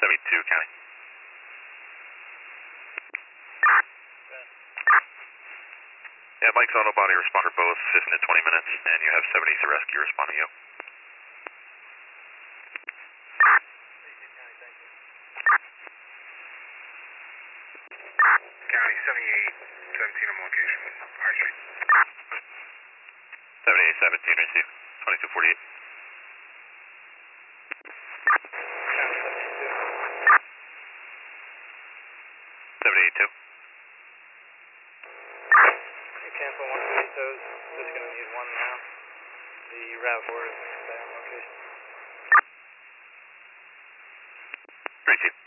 72 County. Yeah, Mike's auto body responder both 15 to 20 minutes, and you have 70 to rescue responding you. County 78, 17 on location. Hard Street. 78, 17, receive. 2248. County 78 2. You cancel 1 those. Just going to need one now. The RAV4 is going to stay on location. Receive.